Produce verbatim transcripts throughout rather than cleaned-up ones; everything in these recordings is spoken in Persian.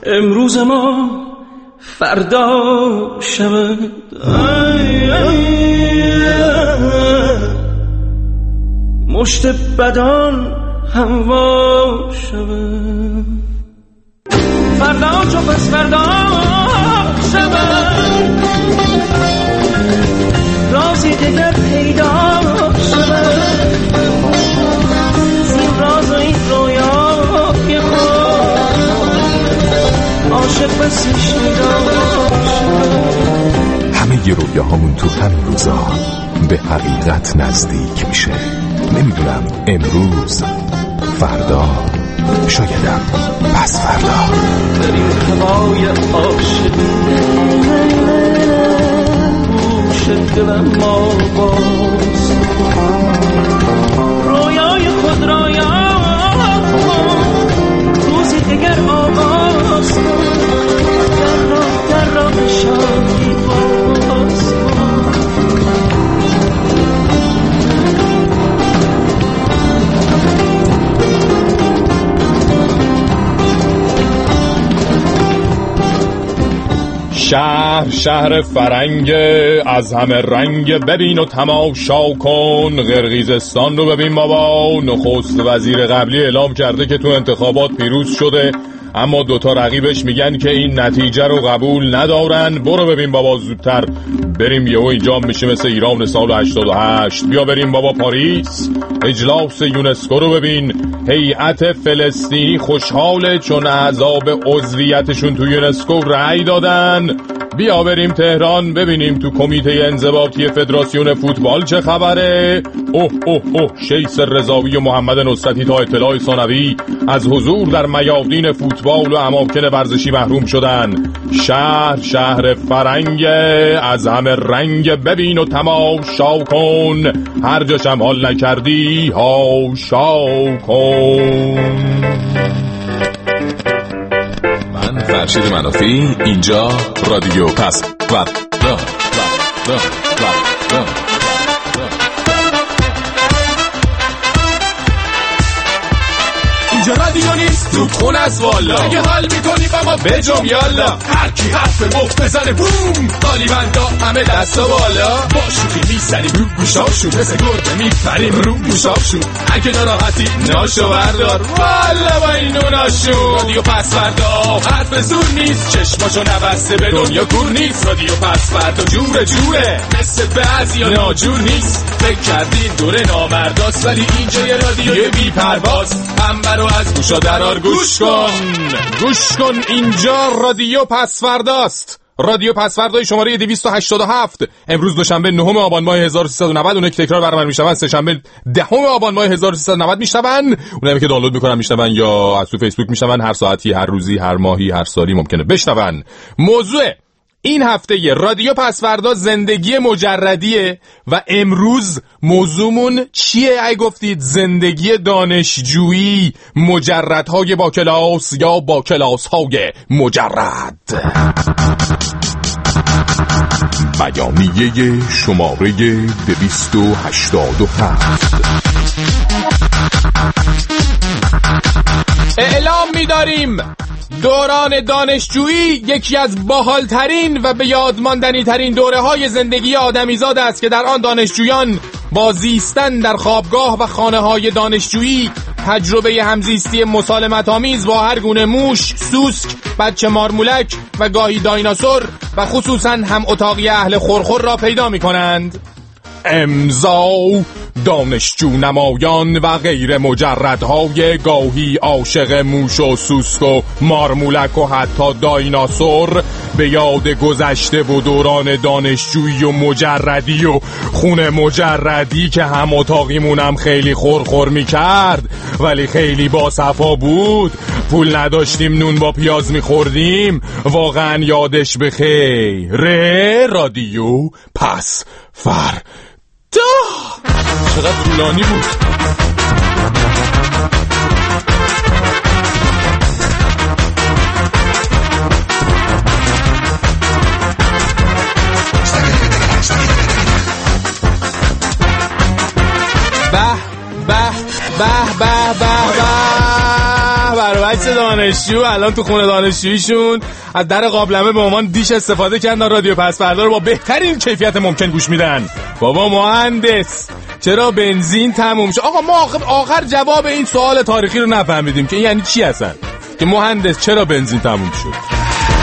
امروز ما فردا شود. مشت بدان هوا شود. فردا چو پس فردا شود. رازی دیگر پیدا شود. این راز و این رویای خود عاشق بسش ندا شود. همه ی رویاهامون تو همین روزا به حقیقت نزدیک میشه. نمیدونم امروز، فردا، شایدم پس فردا. بریم هوای عاشقی گوش دلم ما باز. رویای خود را یاد کن. روزی دیگر آغاز کن. در راه در راه شادی باز کن. شهر شهر فرنگ از همه رنگ، ببین و تماشا کن. قرقیزستان رو ببین بابا. نخست وزیر قبلی اعلام کرده که تو انتخابات پیروز شده، اما دوتا رقیبش میگن که این نتیجه رو قبول ندارن. برو ببین بابا زودتر بریم، یهو اینجا میشه مثل ایران سال هشتاد و هشت. بیا بریم بابا پاریس، اجلاس یونسکو رو ببین. هیئت فلسطینی خوشحاله چون اعضا به عضویتشون تو یونسکو رأی دادن. بیا بریم تهران ببینیم تو کمیته انضباطی فدراسیون فوتبال چه خبره. اوه اوه اوه شیس رضاوی و محمد نصرتی تا اطلاع ثانوی از حضور در میادین فوتبال و اماکن ورزشی محروم شدن. شهر شهر فرنگ از همه رنگ، ببین و تماشا کن. هر جاشم حال نکردی هاشا کن. من فرشید منافی، اینجا رادیو پس فردا. اینجا رادیو نیست تو خون از والا. اگه حال میکنی با ما بجم یالا. هر کی حرف مفت بزنه بوم، قالی بندا همه دست و بالا. با شوخی میزنیم رو گوشاشون، مثل گربه میپریم رو گوشاشون. اگه ناراحتی ناشو بردار والا با این اوناشون. رادیو پس فردا حرف زور نیست، چشماشو نبسته به دنیا کور نیست. رادیو پس فردا جور جوره، مثل بعضیا ناجور نیست. فکر کردین دوره نامرداست، ولی اینجا یه رادیو بی پرواز. انبر رو از گوشا درار گوش کن. گوش کن اینجا رادیو پس فرداست. رادیو پس فردای شماره دویست و هشتاد و هفت. امروز دوشنبه نهم آبان ماه هزار و سیصد و نود. اونایی که تکرار برنامه میشن سه شنبه دهم آبان ماه هزار و سیصد و نود میشن. اونایی که دانلود میکنن میشن یا از تو فیسبوک میشن. هر ساعتی، هر روزی، هر ماهی، هر سالی ممکنه بشنون. موضوع این هفته یه رادیو پس فردا زندگی مجردیه و امروز موضوعمون چیه؟ ای گفتید زندگی دانشجویی، مجردهای با کلاس یا با کلاس‌های مجرد. بیانیه شماره دویست و هشتاد و هفت. اعلام می‌داریم دوران دانشجویی یکی از باحال‌ترین و به یاد ماندنی ترین دوره‌های زندگی آدمیزاد است که در آن دانشجویان با زیستن در خوابگاه و خانه‌های دانشجویی تجربه همزیستی مسالمت‌آمیز با هر گونه موش، سوسک، بچه مارمولک و گاهی دایناسور و خصوصاً هم اتاقی اهل خورخور را پیدا می‌کنند. امضا دانشجو نمایان و غیر مجردهای گاهی عاشق موش و سوسک و مارمولک و حتی دایناسور به یاد گذشته و دوران دانشجویی و مجردی و خونه مجردی که هم اتاقیمونم خیلی خورخور می کرد ولی خیلی با صفا بود. پول نداشتیم نون با پیاز می خوردیم. واقعا یادش بخیر. ره رادیو پس فر دا. چقدر طولانی بود. به به به به به به برابر هشت دانشجو الان تو خونه دانشجویشون از در قابلمه به عنوان دیش استفاده کردن، رادیو پس فردا رو با بهترین کیفیت ممکن گوش میدن. بابا مهندس چرا بنزین تموم شد؟ آقا ما آخر, آخر جواب این سوال تاریخی رو نفهمیدیم که یعنی چی اصلا که مهندس چرا بنزین تموم شد.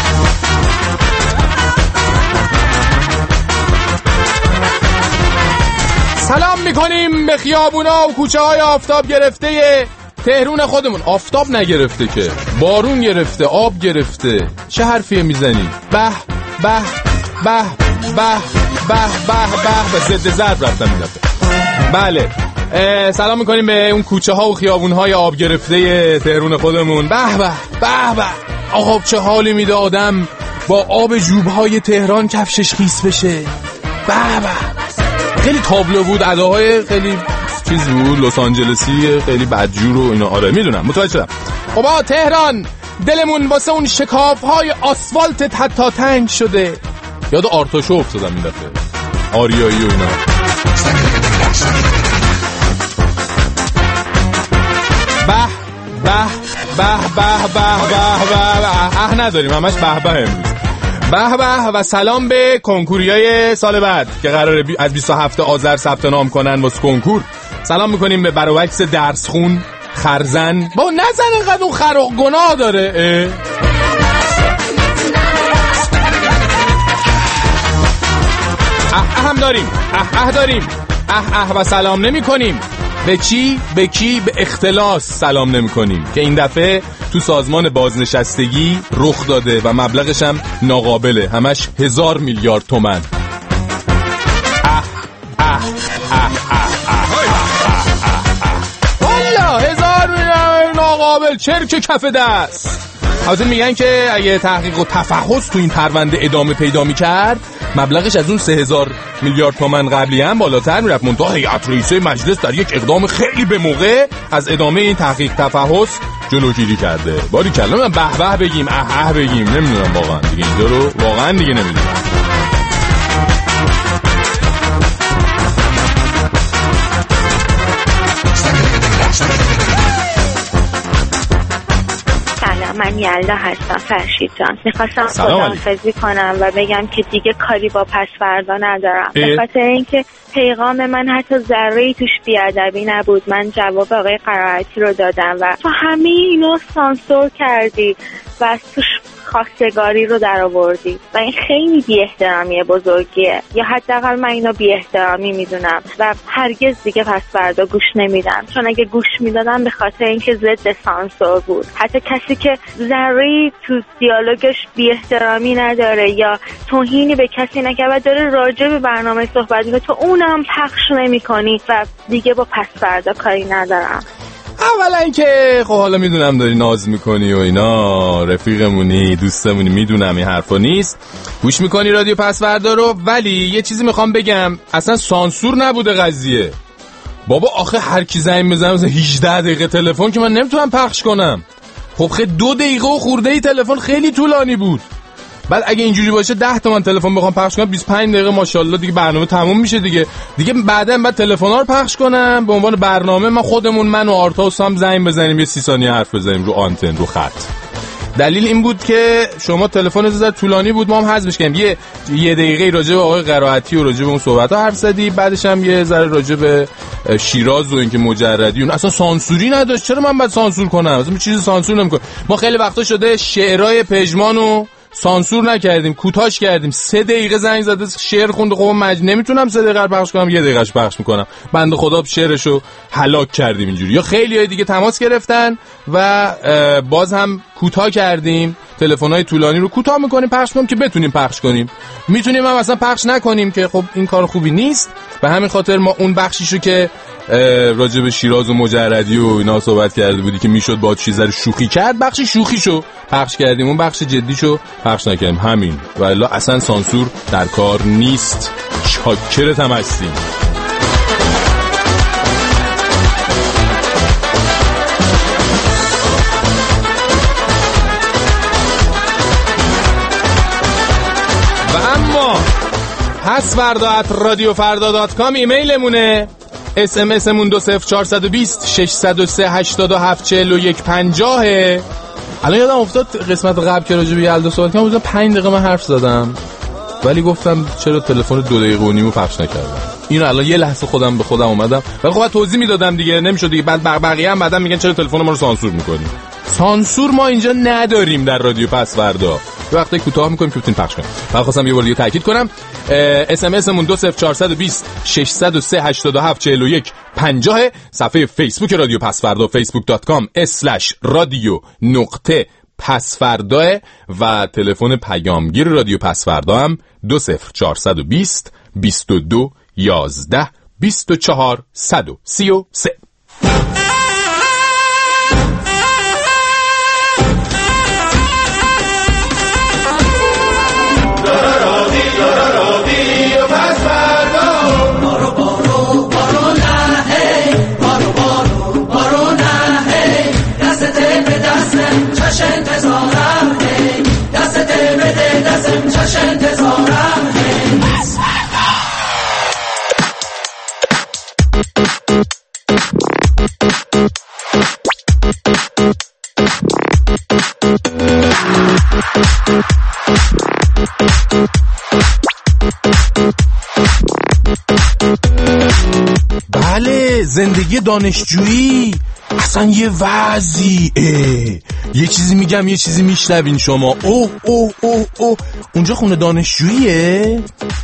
سلام میکنیم به خیابونا و کوچه های آفتاب گرفته تهرون خودمون. آفتاب نگرفته که بارون گرفته، آب گرفته. چه حرفیه میزنی؟ به به به به به به به به ضد ضرب رفتم این دفعه. بله سلام میکنیم به اون کوچه ها و خیابون های آب گرفته تهرون خودمون. به به به به آقا چه حالی میده آدم با آب جوب های تهران کفشش خیس بشه. به به خیلی تابلو بود، اداهای خیلی چیز بود، لس آنجلسی خیلی بدجور و اینا. آره میدونم، متوجه شدم. خب آقا تهران دلمون واسه اون شکاف‌های آسفالت حتی تنگ شده. یاد آرتاشو افتادم این دفعه، آریایی و اینا. به به به به به به به اه نداریم همش به به امروز. به به و سلام به کنکوریای سال بعد که قراره از بیست و هفتم آذر ثبت نام کنن واسه کنکور. سلام میکنیم به برعکس درس خون خرزن. با نزن اینقدر اون خرق گناه داره. اه اه هم داریم، اه اه داریم، اه اه و سلام نمی کنیم. به چی؟ به کی؟ به اختلاس سلام نمی کنیم که این دفعه تو سازمان بازنشستگی رخ داده و مبلغش هم ناقابله، همش هزار میلیارد تومن. اه اه اه اه والا هزار میلیارد ناقابل، چرک کف دست. البته میگن که اگه تحقیق و تفحص تو این پرونده ادامه پیدا میکرد مبلغش از اون سه هزار میلیارد تومان قبلی هم بالاتر میرفت. منتها هیئت رئیسه مجلس در یک اقدام خیلی به موقع از ادامه این تحقیق تفحص جلوگیری کرده. باری کلام به به بگیم، اه اه بگیم، نمیدونم واقعا دیگه اینجا رو واقعا دیگه نمیدونم. من یلدا هستم فرشید جان. میخواستم خداحافظی کنم و بگم که دیگه کاری با پس فردا ندارم، به خاطر اینکه پیغام من حتی ذره‌ای توش بیادبی نبود. من جواب آقای قرائتی رو دادم و تو همه اینو سانسور کردی و از توش خواستگاری رو در آوردی و این خیلی بی احترامی بزرگیه، یا حداقل من اینو بی احترامی میدونم و هرگز دیگه پس فردا گوش نمیدم، چون اگه گوش میدادم به خاطر اینکه ضد سانسور بود. حتی کسی که ذره‌ای تو دیالوگش بی احترامی نداره یا توهینی به کسی نکرده و داره راجع به برنامه صحبت می‌کنه، تو اونم پخش نمی‌کنی و دیگه با پس فردا کاری ندارم. اولا اینکه خب حالا میدونم داری ناز میکنی و اینا، رفیقمونی، دوستمونی، میدونم این حرفا نیست، گوش میکنی رادیو پس فردا رو، ولی یه چیزی میخوام بگم، اصلا سانسور نبوده قضیه. بابا آخه هر کی زنگ بزنه مثلا هجده دقیقه تلفن که من نمیتونم پخش کنم. خب خیلی دو دقیقه و خورده ای تلفن خیلی طولانی بود. بعد اگه اینجوری باشه ده تومن تلفن بخوام پخش کنم بیست و پنج دقیقه ماشاءالله دیگه برنامه تموم میشه دیگه. دیگه بعداً بعد تلفن‌ها رو پخش کنم به عنوان برنامه، ما خودمون من و آرتاس هم زنگ بزنیم یه سی ثانیه حرف بزنیم رو آنتن رو خط. دلیل این بود که شما تلفن زدن طولانی بود، ما هم حذفش کردیم. یه یه دقیقه راجع به آقای قرائتی و راجع به اون صحبت‌ها حرف زدی، بعدش هم یه ذره راجع به شیراز و اینکه مجردی اون اصلا سانسوری نداشت. چرا من باید سانسور کنم؟ اصلا چیزی سانسور نمی‌کنم. ما خیلی وقتا شده شعرهای پژمانو سانسور نکردیم، کوتاش کردیم. سه دقیقه زنگ زده شعر خونده، خب مج نمیتونم سه دقیقه پخش کنم، یه دقیقهش پخش میکنم. بنده خدا شعرشو هلاک کردیم اینجوری. یا خیلی های دیگه تماس گرفتن و باز هم کوتاه کردیم، تلفن‌های طولانی رو کوتاه میکنیم پخش کنیم که بتونیم پخش کنیم. میتونیم هم اصلا پخش نکنیم که خب این کار خوبی نیست. به همین خاطر ما اون بخشیشو که راجع به شیراز و مجردی و اینا صحبت کرده بودی که میشد با چیزا رو شوخی کرد، بخش شوخیشو پخش کردیم، اون بخش جدیشو پخش نکردیم. همین. والا اصلا سانسور در کار نیست. چاکرت هم هستیم. و اما پس فردا ات رادیو فردا دات کام ایمیلمونه. اس ام اس مون دو صفر چهار دو صفر شش صفر سه هشت هفت چهار یک پنجاه. الان یادم افتاد قسمت قبل که راجع به یلدا صحبت کردم بودم پنج دقیقه من حرف زدم ولی گفتم چرا تلفن دو دقیقه و نیمو پخش نکردم. اینو الان یه لحظه خودم به خودم اومدم ولی خب توضیح میدادم دیگه، نمیشد دیگه. بعد بقیه هم بعدم میگن چرا تلفن ما رو سانسور میکنی. سانسور ما اینجا نداریم در رادیو پسوردا، یه وقتی کوتاه میکنیم که بتونین پخش کنیم. من خواستم یه بار دیگه تاکید کنم اس ام اس مون دو صفر چهار دو صفر شش صفر سه هشت هفت چهار یک پنجاه. صفحه فیسبوک رادیو پسوردا فیسبوک دات کام اسلش رادیو نقطه پسوردا و تلفن پیامگیر رادیو پسوردا هم دو صفر چهار دو صفر بیست و دو یازده بیست و چهار صد و سی و سه. بله، زندگی دانشجویی اصلا یه وضعیه. یه چیزی میگم یه چیزی میشنوین شما. اوه اوه اوه اوه اونجا خونه دانشجوییه؟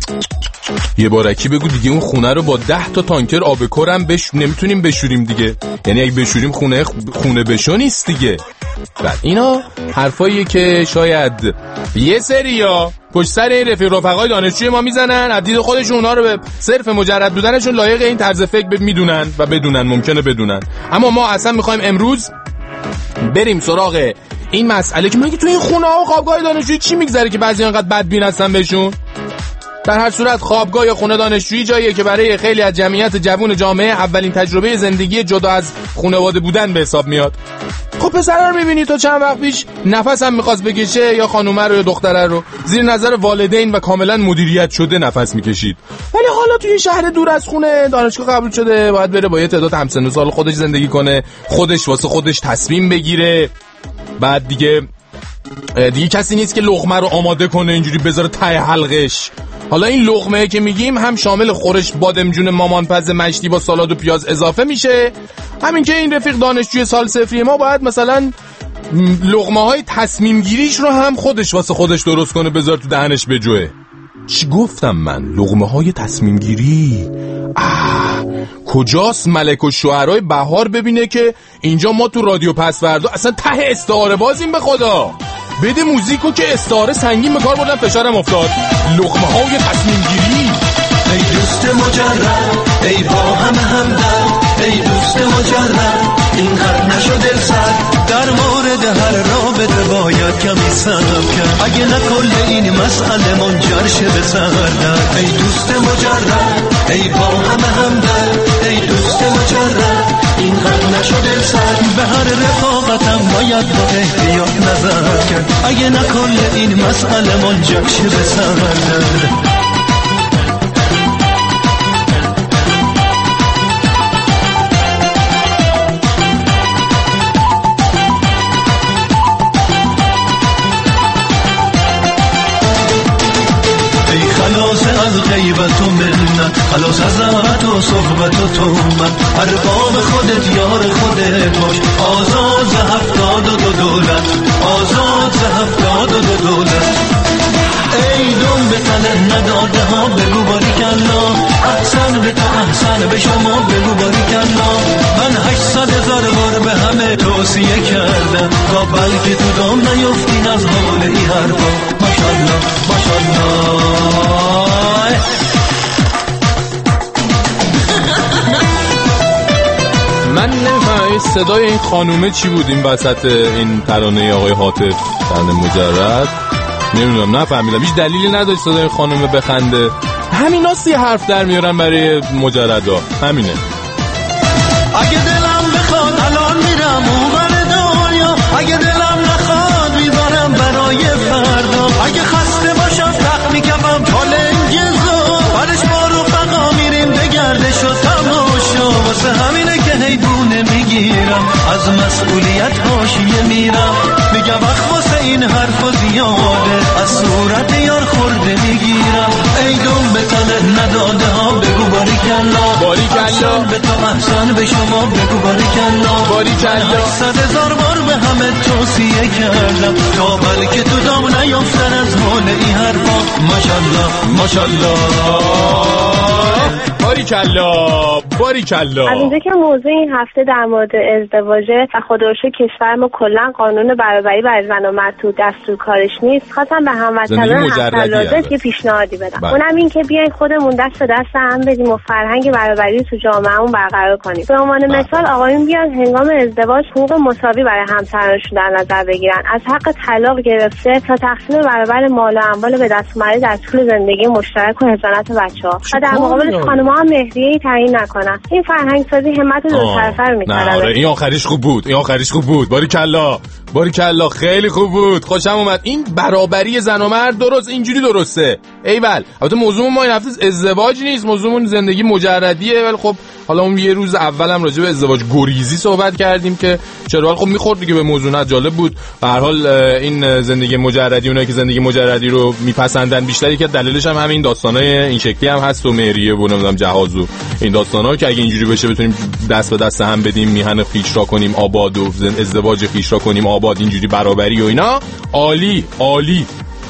یه بارکی بگو دیگه اون خونه رو با ده تا تانکر آب کرم بش... نمیتونیم بشوریم دیگه. یعنی اگه بشوریم خونه خونه بشو نیست دیگه. بعد اینا حرفاییه که شاید یه سریا پشت سر این رفیق رفقای دانشجوی ما میزنن، از دید خودشون اونا رو به صرف مجرد بودنشون لایق این طرز فکر میدونن و بدونن، ممکنه بدونن. اما ما اصلا میخوایم امروز بریم سراغ این مسئله که میگه تو این خونه ها و خوابگاه دانشجویی چی میگذره که بعضی انقدر بدبین هستن بهشون. در هر صورت خوابگاه یا خونه دانشجویی جاییه که برای خیلی از جمعیت جوان جامعه اولین تجربه زندگی جدا از خانواده بودن به حساب میاد. خب پسرا رو میبینی تو چند وقت پیش نفس هم میخواست بکشه، یا خانومه رو یا دختره رو زیر نظر والدین و کاملا مدیریت شده نفس میکشید، ولی حالا توی شهر دور از خونه دانشگاه قبول شده، باید بره با یه تعداد همسن و سال خودش زندگی کنه، خودش واسه خودش تصمیم بگیره. بعد دیگه دیگه کسی نیست که لقمه رو آماده کنه اینجوری بذاره ته حلقش. حالا این لقمه که میگیم هم شامل خورش بادمجون مامانپز مشتی با سالاد و پیاز اضافه میشه، همین که این رفیق دانشجوی سال صفری ما باید مثلا لقمه های تصمیم گیریش رو هم خودش واسه خودش درست کنه بذار تو دهنش بجوه. چی گفتم من؟ لقمه های تصمیم گیری. آه کجاست ملک و شعرهای بهار ببینه که اینجا ما تو رادیو پسوردا اصلا ته استعاره بازیم به خدا. بده موزیکو که استعاره سنگین به کار بردن، فشارم افتاد. لقمه های تصمیم گیری. ای دوست مجرد، ای با هم همدرد، ای دوست مجرد، این هر نشو دل سرد، در مورد هر رابطه باید کمی صبر کرد، اگه نه کل این مسئله منجر شه به سردرد. ای دوست مجرد، ای با هم همدرد، ای دوست مجرد، این هر نشو دل سرد، به هر رفاقتم باید با احتیاط نظر کرد، اگه نه کل این مسئله منجر شه به سردرد. از غیبت و منت، خلاص از زحمت و صحبت و تومت، ارباب خودت یار خودت باش، آزاد ز هفتاد و دو دولت، آزاد ز هفتاد و دو دولت. ای دم به تن نداده ها بگو باریکلا، احسن به تو احسن به شما بگو باریکلا. من هشتصد هزار بار به همه توصیه کردم تا بلکه تو دام نیفتین از حال ای حرفا. ماشالله ماشالله. من نمیفهمم این صدای این خانومه چی بود این وسط این ترانه آقای حاطف ترانه مجرد. نمیدونم، نفهمیدم، هیچ دلیلی نداشت صدای خانومه بخنده. همین هاست یه حرف در میارن برای مجردا، همینه. اگه دلم بخواد الان میرم اونور دنیا، اگه دلم نخواد میذارم برای فردا، اگه خسته باشم تخت میکفم تا لنگ زور، برش با رفقا میریم به گردش و تماشا. دیگه میرم میگم وقت واسه این حرفا زیاده از صورت یار خورده میگیرم ای دم به تنه نداده ها بگو باریکلا باریکلا به تو احسان به شما بگو باریکلا باریکلا صد هزار بار به همه توصیه کردم تا بلکه تو دام نیافتن از حال این حرفا ماشالله ماشالله باریکلا باریکلا. از اینجا که موضوع این هفته در مورد ازدواجه و خدا رو شکر کشور ما کلا قانون برابری برای زن و مرد تو دستور کارش نیست، خواستم به هموطنان حق‌العاده یه پیشنهادی بدم. بله. اونم این که بیاین خودمون دست به دست هم بدیم و فرهنگ برابری تو جامعهمون برقرار کنیم. به عنوان بله. مثال آقایون بیان هنگام ازدواج حقوق مساوی برای همسرانشون در نظر بگیرن، از حق طلاق گرفته تا تقسیم برابر مال و اموال به دست اومده در طول زندگی مشترک و حضانت بچه‌ها و در مقابل خانم‌ها هم مهریه‌ای تعیین نکنن. این فرهنگ سازی همت دو طرفه رو می‌کنه. آره این آخریش خوب بود، این آخریش خوب بود. باریکلا باریکلا خیلی خوب بود، خوشم اومد. این برابری زن و مرد درست اینجوری درسته. ایول. البته موضوع ما این هفته ازدواج نیست، موضوعمون زندگی مجردیه، ولی خب حالا اون یه روز اولم راجع به ازدواج گریزی صحبت کردیم که چرا خب میخورد دیگه به موضوع، نه جالب بود. به هر حال این زندگی مجردی، اونایی که زندگی مجردی رو میپسندن بیشتری که دلیلش هم همین داستانای این شکلی هم هست و مهریه و نمیدونم جهاز و این داستانا که اگه اینجوری بشه بتونیم دست به دست هم بدیم، میهن خیش را کنیم آباد و ازدواج خیش را کنیم آباد، اینجوری برابری و اینا. عالی عالی.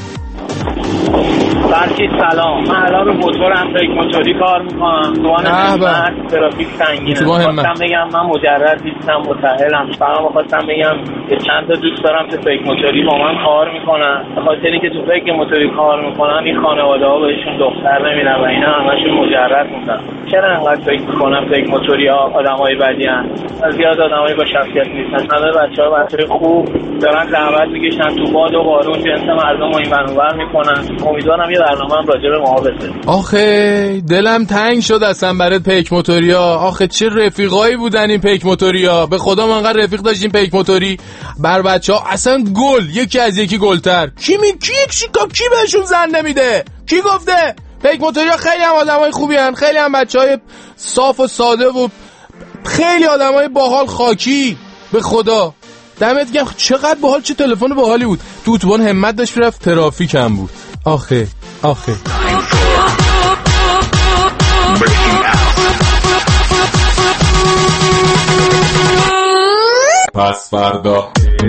برکی سلام، من الان رو موتور امریک موتوری کار میکنم. دوان همت ترافیک سنگینه. خواستم بگم من مجرد نیستم، متأهلم. فقط خواستم بگم که چند تا دوست دارم که فیک موتوری با من کار میکنن. به خاطر اینکه تو فیک موتوری کار میکنن این خانواده ها بهشون دختر نمیدن و اینا همشون مجرد موندن. چرا انقدر فکر میکنم فیک موتوری ها آدمای بدی ان؟ زیاد آدمای با شخصیت نیستن. همه بچه‌ها بچه‌های خوب دارن زحمت میکشن تو باد و بارون جنس مردم رو این ور اون ور میکنن. امیدوارم یه برنامه هم راجع به ما بسه. آخه دلم تنگ شد اصلا برای پیک موتوریا. آخه چه رفیقایی بودن این پیک موتوریا، به خدا ما انقدر رفیق داشتیم پیک موتوری بر بچه‌ها. اصلا گل یکی از یکی گلتر. کی می کی کی, کی بهشون زن نمیده؟ کی گفته؟ پیک موتوریا خیلی هم آدمای خوبی ان، خیلی هم بچهای صاف و ساده و خیلی آدمای باحال خاکی. به خدا دمت گرم. چقدر باحال، چه تلفن باحالی بود. تو اتوبان همت داشت رفت، ترافیک هم بود. آخه آخه پس فردا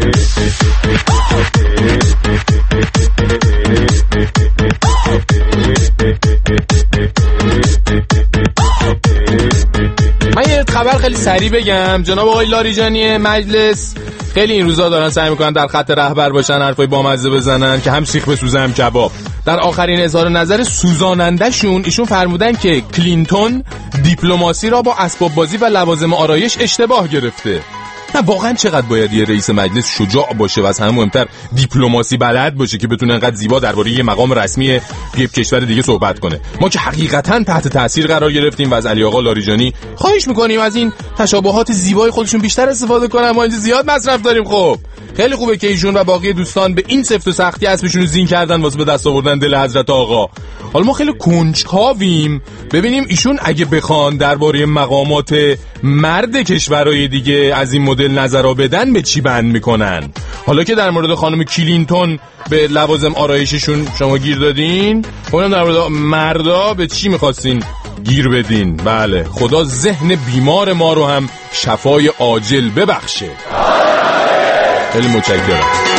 من یه خبر خیلی سریع بگم. جناب آقای لاریجانی مجلس خیلی این روزا دارن سعی میکنن در خط رهبر باشن، حرفای بامزه بزنن که هم سیخ بسوزه هم کباب. در آخرین اظهار نظر سوزاننده شون ایشون فرمودن که کلینتون دیپلماسی را با اسباب بازی و لوازم آرایش اشتباه گرفته. نه واقعا چقدر باید یه رئیس مجلس شجاع باشه و از همه مهمتر دیپلماسی بلد باشه که بتونه انقدر زیبا درباره یه مقام رسمی یه کشور دیگه صحبت کنه. ما که حقیقتا تحت تاثیر قرار گرفتیم و از علی آقا لاریجانی خواهش میکنیم از این تشابهات زیبای خودشون بیشتر استفاده کنن. ما اینجا زیاد مصرف داریم. خب خیلی خوبه که ایشون و باقی دوستان به این سفت و سختی اسبشون رو زین کردن واسه به دست آوردن دل حضرت آقا. حالا ما خیلی کنجکاویم ببینیم ایشون اگه بخوان درباره مقامات مرد کشورهای دیگه از این مدل نظر بدن به چی بند میکنن. حالا که در مورد خانم کلینتون به لوازم آرایششون شما گیر دادین، اونم در مورد مردا به چی میخواستین گیر بدین؟ بله خدا ذهن بیمار ما رو هم شفای عاجل ببخشه. خیلی متشکرم.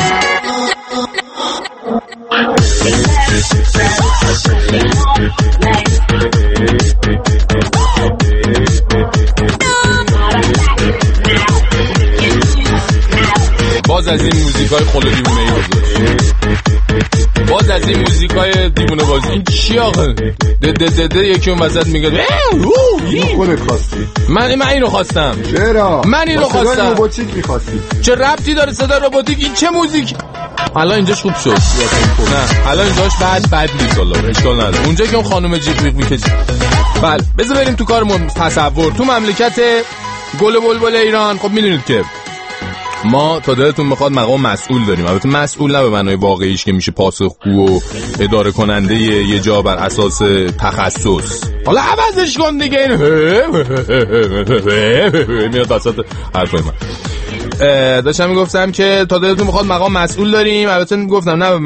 باز از این موزیکای خلو دیوونه ای بازش، باز از این موزیکای دیوونه بازی. این چی آقا؟ ده ده ده ده یکی اون وسط میگه این خودت خواستی. من من اینو خواستم. چرا؟ من اینو خواستم. صدای روباتیک می‌خواستی. چه ربطی داره صدا روباتیک؟ این چه موزیک؟ الان اینجاش خوب شد. نه الان اینجاش بعد بد نیست والله، اشکال نداره. اونجا که اون خانم جیغ میغ میکشه. بله بذار بریم تو کارمون. تصور تو مملکت گل و بلبل ایران، خب میدونید که ما تا دلتون بخواد مقام مسئول داریم. البته مسئول نه به معنای واقعیش که میشه پاسخگو و اداره کننده یه جا بر اساس تخصص. حالا عوضش کن دیگه این میاد وسط حرفای من. داشتم میگفتم که تا دلتون میخواد مقام مسئول داریم. البته گفتم نه